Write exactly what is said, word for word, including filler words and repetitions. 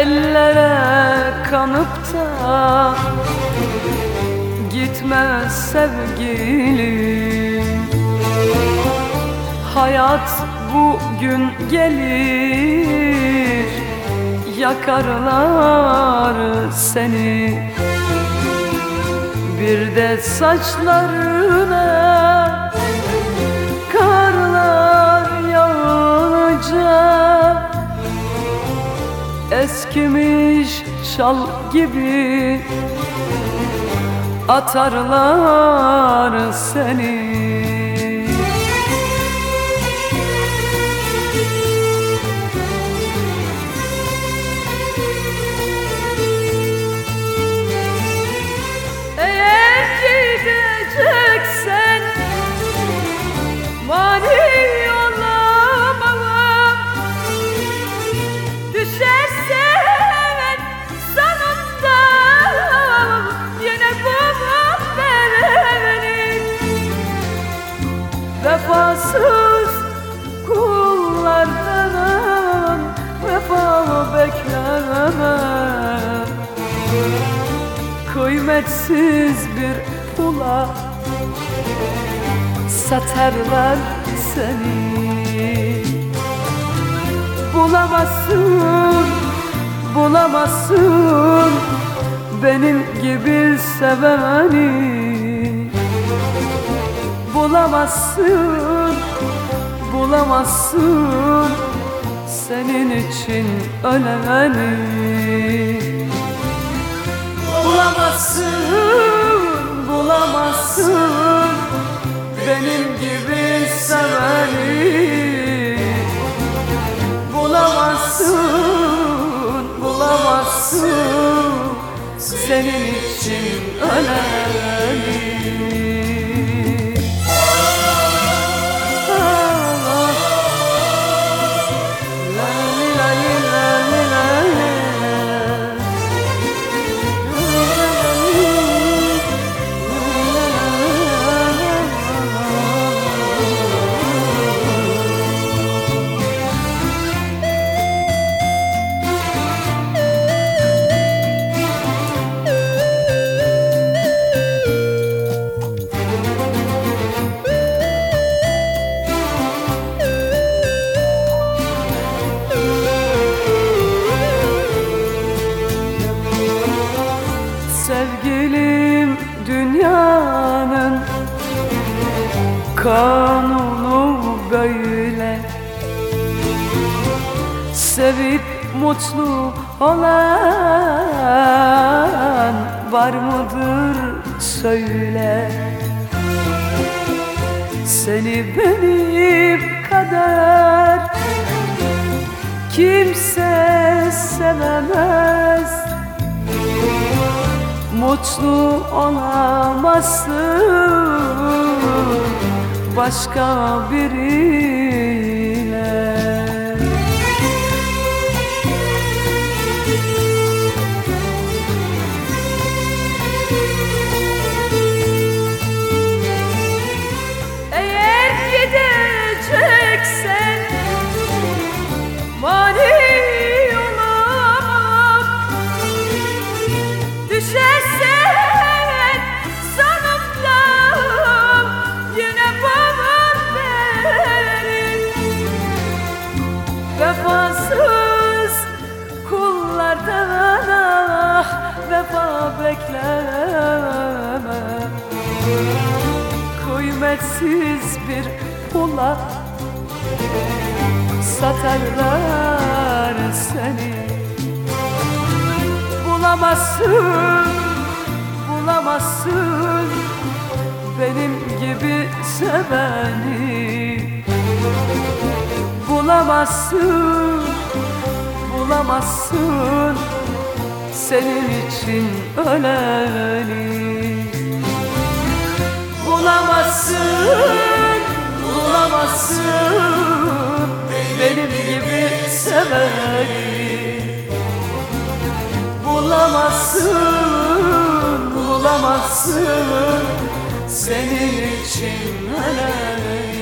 ellere kanıp da gitme sevgilim. Hayat bugün gelir, yakarlar seni. Bir de saçlarına karlar yağınca eskimiş şal gibi atarlar seni. Eğer gideceksen mani olamam, düşersen sonunda yine babam beni. Vefasız kullardan vefa bekleme, kıymetsiz bir pula satarlar seni. Bulamazsın, bulamazsın benim gibi seveni. Bulamazsın, bulamazsın senin için öleni. Bulamazsın, bulamazsın benim gibi seveni. Bulamazsın, bulamazsın senin için öleni. Sevgilim, dünyanın kanunu böyle. Sevip mutlu olan var mıdır söyle. Seni benim kadar kimse sevemez. Mutlu olamazsın başka biriyle. Eğer gideceksen mani olamam, düşersen sonunda yine babam benim. Vefasız kullardan ah vefa bekleme, kıymetsiz bir pula satarlar seni. Bulamazsın, bulamazsın benim gibi seveni. Bulamazsın, bulamazsın senin için öleni. Bulamazsın, bulamazsın benim gibi seveni. Bulamazsın, bulamazsın senin için öleni.